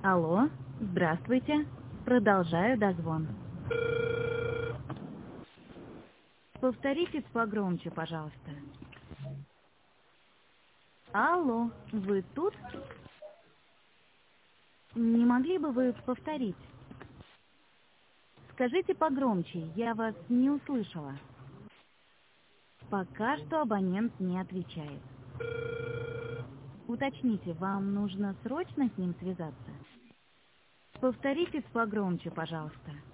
Алло, здравствуйте. Продолжаю дозвон. Повторите погромче, пожалуйста. Алло, вы тут? Не могли бы вы повторить? Скажите погромче, я вас не услышала. Пока что абонент не отвечает. Уточните, вам нужно срочно с ним связаться? Повторите погромче, пожалуйста.